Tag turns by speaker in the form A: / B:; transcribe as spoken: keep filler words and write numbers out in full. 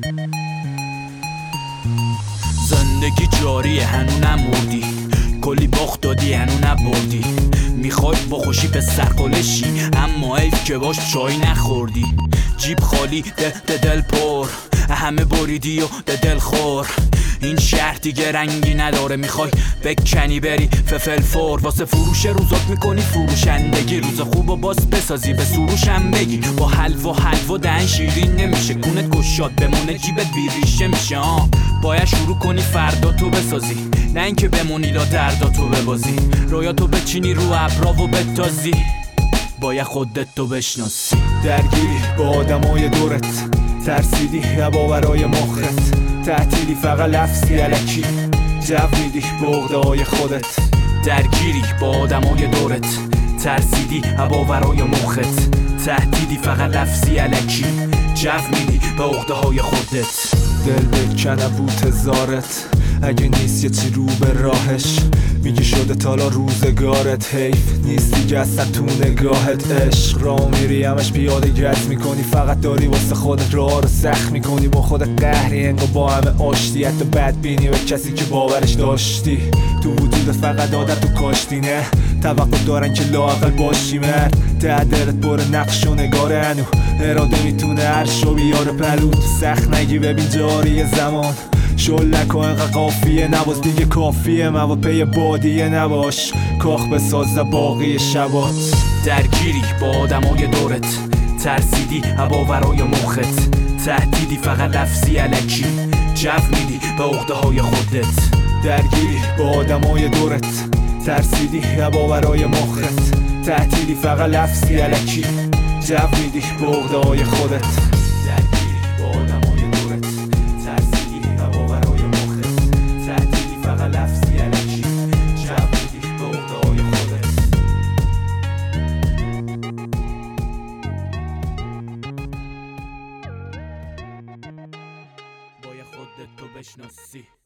A: زندگی جاریه هنو نمردی، کلی باخت دادی هنو نبردی. میخوای با خوشی به سرقلشی اما حیف که باش چای نخوردی. جیب خالی ده ده دل پر، همه بریدی و ده دل خور. این شهر دیگه رنگی نداره، میخوای بکنی بری ففل فور. واسه فروش روزات میکنی فروشندگی، روز خوب و باز بسازی به سروشم بگی. با حلوا حلوا دهن شیرین نمیشه، کونت گشاد بمونه جیبت بیریشه میشه. آه باید شروع کنی فردا تو بسازی، نه اینکه بمونی لا دردا تو ببازی. رویاتو بچینی رو ابرا و بتازی، باید خودت تو بشناسی.
B: درگیری با آدمای دورت، ترسیدی هوا برای مخت، تعطیلی فقط لفظی علکی، جو میدی به عقده‌های خودت.
A: درگیری با آدمای دورت، ترسیدی هوا برای مخت، تهدیدی فقط لفظی علکی، جو میدی به عقده‌های خودت.
B: دل بکنه بوت زارت، اگه نیست یه چی رو به راهش، میگی شده تالا روزگارت. حیف نیست دیگه اصلا تو نگاهت. عشق را میری همش پیاده گز میکنی، فقط داری واسه خودت راه رو سخت میکنی. با خودت قهری انگار با همه آشتی، حتی بدبینی به کسی که باورش داشتی. تو وجودت فقط عادت و کاشتی، نه توقع دارن که لااقل باشی مرد. ته دلت پر نقش و نگاره، هنو اراده میتونه هر شو بیاره پلوت. سخت نگی ببین جاری زمان، شل نکن انقدر قافیه نواز دیگه کافیه. موا پی بادیه نباش، کاخ بساز باقی شبات.
A: درگیری با آدمای دورت، ترسیدی هوا برای مخت، تهدیدی فقط لفظی علکی، جو میدی به عقده‌های خودت.
B: درگیری با آدمای دورت، ترسیدی هوا برای مخت، تهدیدی فقط لفظی علکی، جو میدی به عقده‌های خودت.
A: باید خودت تو بشناسی.